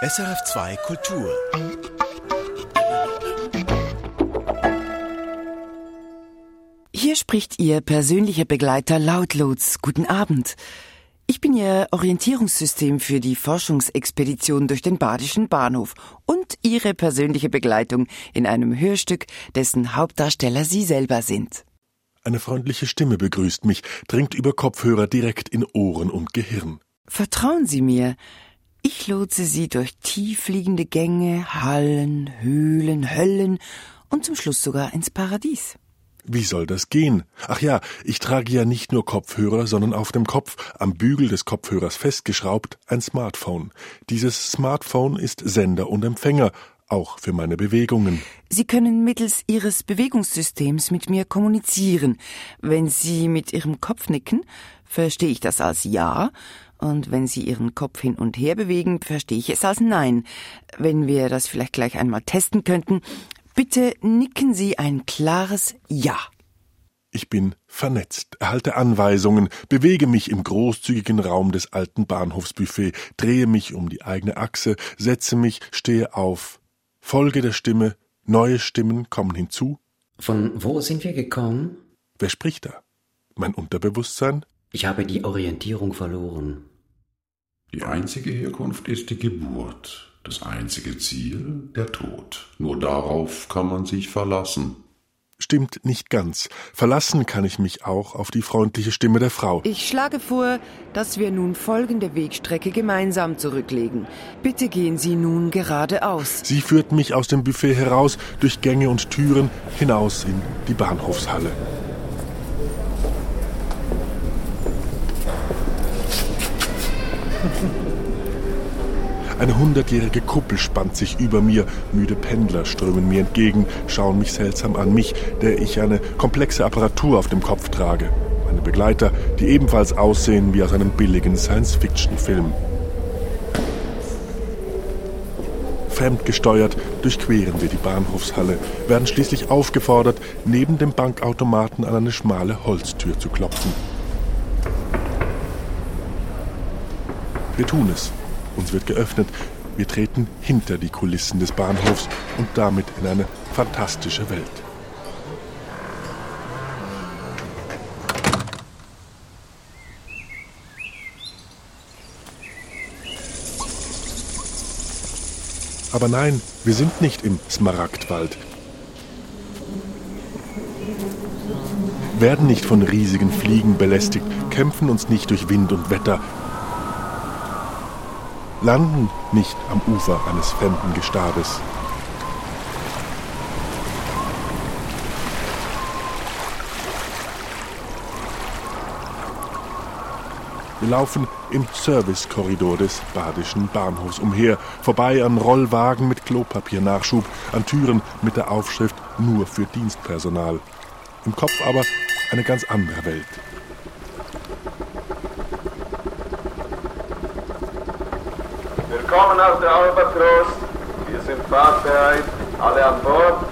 SRF2 Kultur. Hier spricht Ihr persönlicher Begleiter Lautlotz. Guten Abend. Ich bin Ihr Orientierungssystem für die Forschungsexpedition durch den Badischen Bahnhof und Ihre persönliche Begleitung in einem Hörstück, dessen Hauptdarsteller Sie selber sind. Eine freundliche Stimme begrüßt mich, dringt über Kopfhörer direkt in Ohren und Gehirn. Vertrauen Sie mir. Ich lotse Sie durch tiefliegende Gänge, Hallen, Höhlen, Höllen und zum Schluss sogar ins Paradies. Wie soll das gehen? Ach ja, ich trage ja nicht nur Kopfhörer, sondern auf dem Kopf, am Bügel des Kopfhörers festgeschraubt, ein Smartphone. Dieses Smartphone ist Sender und Empfänger, auch für meine Bewegungen. Sie können mittels Ihres Bewegungssystems mit mir kommunizieren. Wenn Sie mit Ihrem Kopf nicken, verstehe ich das als Ja. Und wenn Sie Ihren Kopf hin und her bewegen, verstehe ich es als Nein. Wenn wir das vielleicht gleich einmal testen könnten, bitte nicken Sie ein klares Ja. Ich bin vernetzt, erhalte Anweisungen, bewege mich im großzügigen Raum des alten Bahnhofsbuffet, drehe mich um die eigene Achse, setze mich, stehe auf. Folge der Stimme, neue Stimmen kommen hinzu. Von wo sind wir gekommen? Wer spricht da? Mein Unterbewusstsein? Ich habe die Orientierung verloren. Die einzige Herkunft ist die Geburt. Das einzige Ziel, der Tod. Nur darauf kann man sich verlassen. Stimmt nicht ganz. Verlassen kann ich mich auch auf die freundliche Stimme der Frau. Ich schlage vor, dass wir nun folgende Wegstrecke gemeinsam zurücklegen. Bitte gehen Sie nun geradeaus. Sie führt mich aus dem Buffet heraus, durch Gänge und Türen, hinaus in die Bahnhofshalle. Eine 100-jährige Kuppel spannt sich über mir, müde Pendler strömen mir entgegen, schauen mich seltsam an, mich, der ich eine komplexe Apparatur auf dem Kopf trage. Meine Begleiter, die ebenfalls aussehen wie aus einem billigen Science-Fiction-Film. Fremdgesteuert durchqueren wir die Bahnhofshalle, werden schließlich aufgefordert, neben dem Bankautomaten an eine schmale Holztür zu klopfen. Wir tun es. Uns wird geöffnet. Wir treten hinter die Kulissen des Bahnhofs und damit in eine fantastische Welt. Aber nein, wir sind nicht im Smaragdwald. Werden nicht von riesigen Fliegen belästigt, kämpfen uns nicht durch Wind und Wetter, landen nicht am Ufer eines fremden Gestades. Wir laufen im Servicekorridor des Badischen Bahnhofs umher, vorbei an Rollwagen mit Klopapiernachschub, an Türen mit der Aufschrift nur für Dienstpersonal. Im Kopf aber eine ganz andere Welt. Willkommen auf der Albatros. Wir sind fahrbereit. Alle an Bord.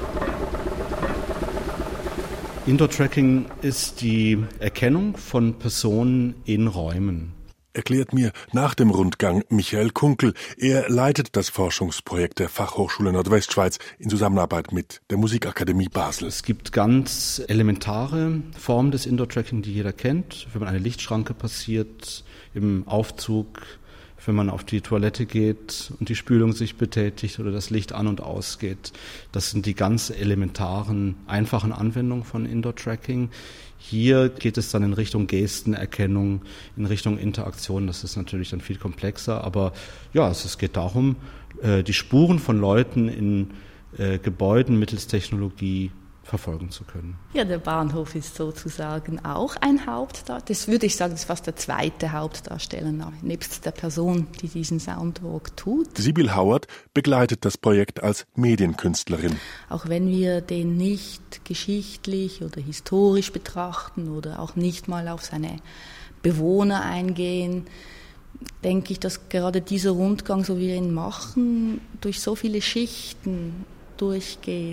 Indoor-Tracking ist die Erkennung von Personen in Räumen. Erklärt mir nach dem Rundgang Michael Kunkel. Er leitet das Forschungsprojekt der Fachhochschule Nordwestschweiz in Zusammenarbeit mit der Musikakademie Basel. Es gibt ganz elementare Formen des Indoor-Tracking, die jeder kennt. Wenn man eine Lichtschranke passiert, im Aufzug, wenn man auf die Toilette geht und die Spülung sich betätigt oder das Licht an- und ausgeht. Das sind die ganz elementaren, einfachen Anwendungen von Indoor-Tracking. Hier geht es dann in Richtung Gestenerkennung, in Richtung Interaktion. Das ist natürlich dann viel komplexer, aber ja, es geht darum, die Spuren von Leuten in Gebäuden mittels Technologie verfolgen zu können. Ja, der Bahnhof ist sozusagen auch ein Hauptdarsteller. Das würde ich sagen, das ist fast der zweite Hauptdarsteller, nebst der Person, die diesen Soundwalk tut. Sibyl Howard begleitet das Projekt als Medienkünstlerin. Auch wenn wir den nicht geschichtlich oder historisch betrachten oder auch nicht mal auf seine Bewohner eingehen, denke ich, dass gerade dieser Rundgang, so wie wir ihn machen, durch so viele Schichten durchgeht.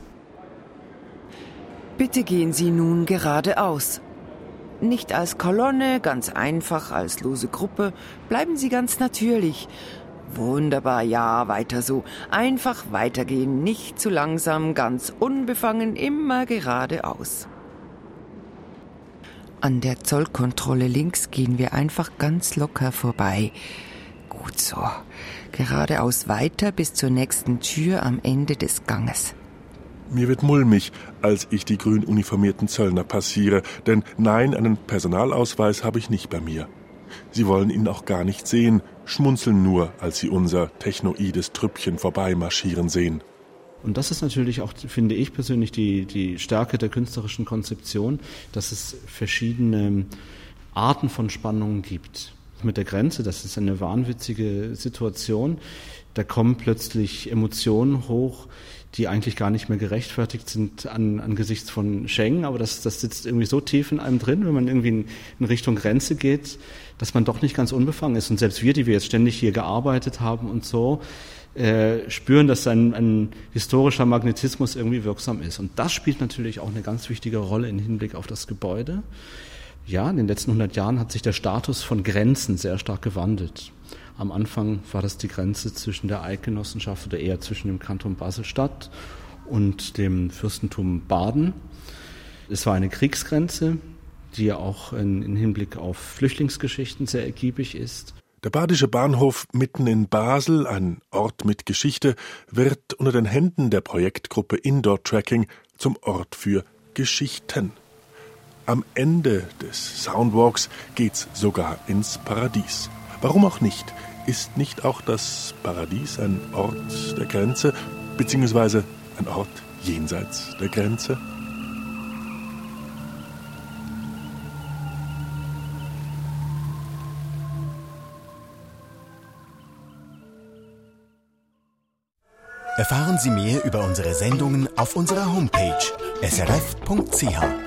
Bitte gehen Sie nun geradeaus. Nicht als Kolonne, ganz einfach als lose Gruppe. Bleiben Sie ganz natürlich. Wunderbar, ja, weiter so. Einfach weitergehen, nicht zu langsam, ganz unbefangen, immer geradeaus. An der Zollkontrolle links gehen wir einfach ganz locker vorbei. Gut so. Geradeaus weiter bis zur nächsten Tür am Ende des Ganges. Mir wird mulmig, als ich die grün uniformierten Zöllner passiere, denn nein, einen Personalausweis habe ich nicht bei mir. Sie wollen ihn auch gar nicht sehen, schmunzeln nur, als sie unser technoides Trüppchen vorbeimarschieren sehen. Und das ist natürlich auch, finde ich persönlich, die Stärke der künstlerischen Konzeption, dass es verschiedene Arten von Spannungen gibt. Mit der Grenze, das ist eine wahnwitzige Situation. Da kommen plötzlich Emotionen hoch, die eigentlich gar nicht mehr gerechtfertigt sind angesichts von Schengen, aber das sitzt irgendwie so tief in einem drin, wenn man irgendwie in Richtung Grenze geht, dass man doch nicht ganz unbefangen ist. Und selbst wir, die wir jetzt ständig hier gearbeitet haben und so, spüren, dass ein historischer Magnetismus irgendwie wirksam ist. Und das spielt natürlich auch eine ganz wichtige Rolle im Hinblick auf das Gebäude. Ja, in den letzten 100 Jahren hat sich der Status von Grenzen sehr stark gewandelt. Am Anfang war das die Grenze zwischen der Eidgenossenschaft oder eher zwischen dem Kanton Basel-Stadt und dem Fürstentum Baden. Es war eine Kriegsgrenze, die ja auch in Hinblick auf Flüchtlingsgeschichten sehr ergiebig ist. Der Badische Bahnhof mitten in Basel, ein Ort mit Geschichte, wird unter den Händen der Projektgruppe Indoor Tracking zum Ort für Geschichten. Am Ende des Soundwalks geht's sogar ins Paradies. Warum auch nicht? Ist nicht auch das Paradies ein Ort der Grenze, beziehungsweise ein Ort jenseits der Grenze? Erfahren Sie mehr über unsere Sendungen auf unserer Homepage srf.ch.